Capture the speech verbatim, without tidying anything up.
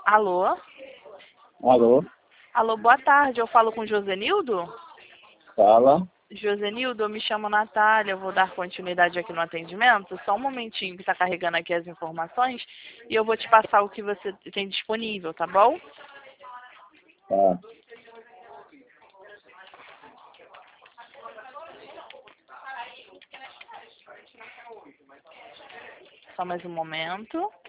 Alô? Alô? Alô, boa tarde. Eu falo com o Josenildo? Fala. Josenildo, eu me chamo Natália. Eu vou dar continuidade aqui no atendimento. Só um momentinho que está carregando aqui as informações e eu vou te passar o que você tem disponível, tá bom? Tá. Só mais um momento.